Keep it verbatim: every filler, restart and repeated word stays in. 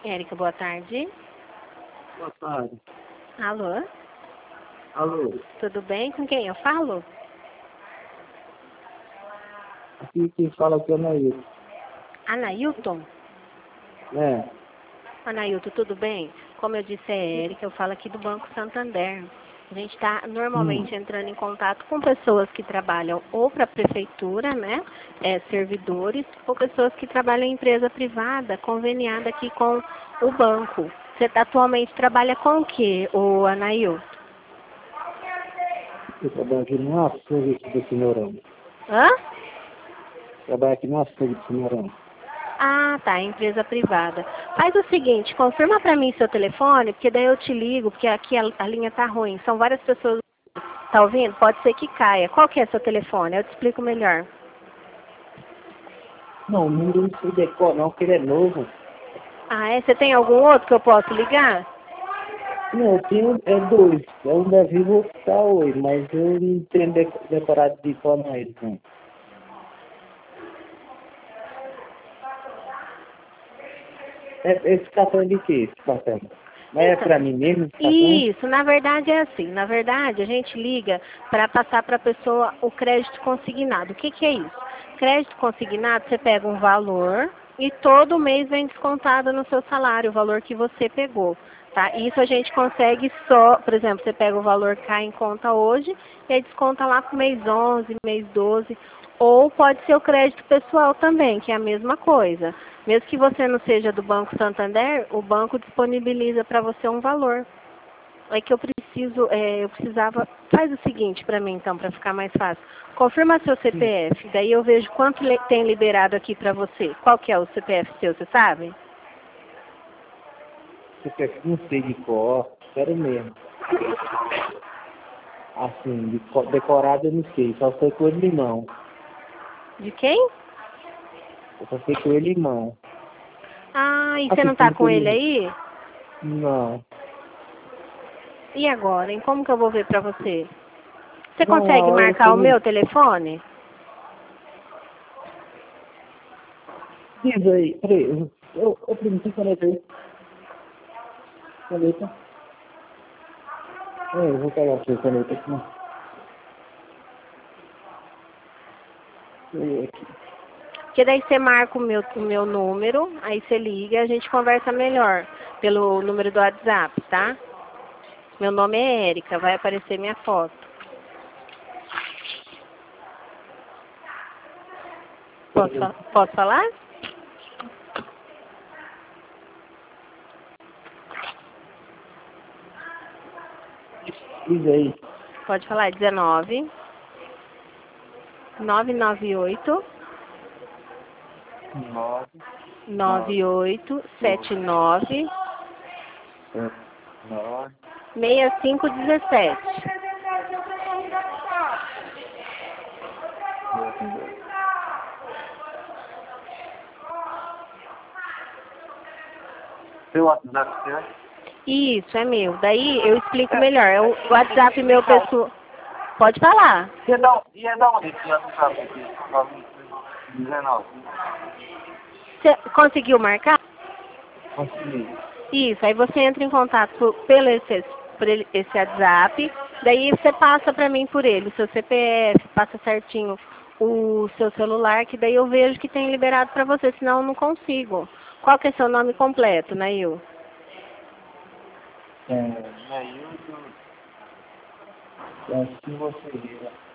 Érica, boa tarde. Boa tarde. Alô? Alô? Tudo bem? Com quem eu falo? Aqui quem fala aqui é o Nair. Anailton? É. Anailton, tudo bem? Como eu disse, é Érica, eu falo aqui do Banco Santander. A gente está normalmente Hum. entrando em contato com pessoas que trabalham ou para a prefeitura, né, é, servidores, ou pessoas que trabalham em empresa privada, conveniada aqui com o banco. Você tá, atualmente trabalha com o quê, o Anailton? Eu trabalho aqui no açougue do Senhorão. Hã? Trabalho aqui no açougue do Senhorão. Ah, tá, empresa privada. Faz o seguinte, confirma para mim seu telefone, porque daí eu te ligo, porque aqui a, a linha tá ruim. São várias pessoas. Tá ouvindo? Pode ser que caia. Qual que é seu telefone? Eu te explico melhor. Não, o número não sei decor não, porque ele é novo. Ah, é? Você tem algum outro que eu posso ligar? Não, eu tenho é dois. É um da Vivo e outro da Oi, mas eu não tenho deco- decorado de forma eles, não. É, esse cartão é de quê, esse cartão? Mas é Então, pra mim mesmo esse cartão? isso, na verdade é assim. Na verdade, a gente liga para passar para a pessoa o crédito consignado. O que, que é isso? Crédito consignado, você pega um valor e todo mês vem descontado no seu salário o valor que você pegou. Tá? Isso a gente consegue só, por exemplo, você pega o valor que cai em conta hoje e aí desconta lá para o mês onze, mês doze. Ou pode ser o crédito pessoal também, que é a mesma coisa. Mesmo que você não seja do Banco Santander, o banco disponibiliza para você um valor. É que eu preciso, é, eu precisava. Faz o seguinte para mim então, para ficar mais fácil. Confirma seu Sim. C P F, daí eu vejo quanto le- tem liberado aqui para você. Qual que é o C P F seu, você sabe? Você quer que não sei de cor, sério mesmo. Assim, de co- decorado eu não sei, só sei com ele limão. De quem? Eu só sei com ele limão. Ah, e você Assim, não tá pelo que com eu ele me... aí? Não. E agora, hein? Como que eu vou ver para você? Você Não, a consegue hora marcar você o me meu telefone? diz aí, peraí, eu, eu, eu perguntei caneta aí. Caneta? É, eu vou pegar a sua caneta aqui. Peraí, aqui. Porque daí você marca o meu, o meu número, aí você liga e a gente conversa melhor pelo número do WhatsApp, tá? Meu nome é Érica, vai aparecer minha foto. Posso, fa- posso falar? Diz aí. Pode falar, dezenove, nove nove oito, Nove, nove, nove oito dois, sete nove, sete, nove. seis cinco um sete. Seu WhatsApp, certo? Isso, é meu. Daí eu explico É, melhor. É o WhatsApp meu então, pessoal. Pode falar. ia dar, ia dar onde esse WhatsApp aqui? nove dezenove. Você conseguiu marcar? Consegui. Isso, aí você entra em contato por- pelo esse, por ele- esse WhatsApp, daí você passa para mim por ele, o seu C P F, passa certinho o seu celular, que daí eu vejo que tem liberado para você, senão eu não consigo. Qual que é seu nome completo, Nail? É, Nailton, é assim você vira.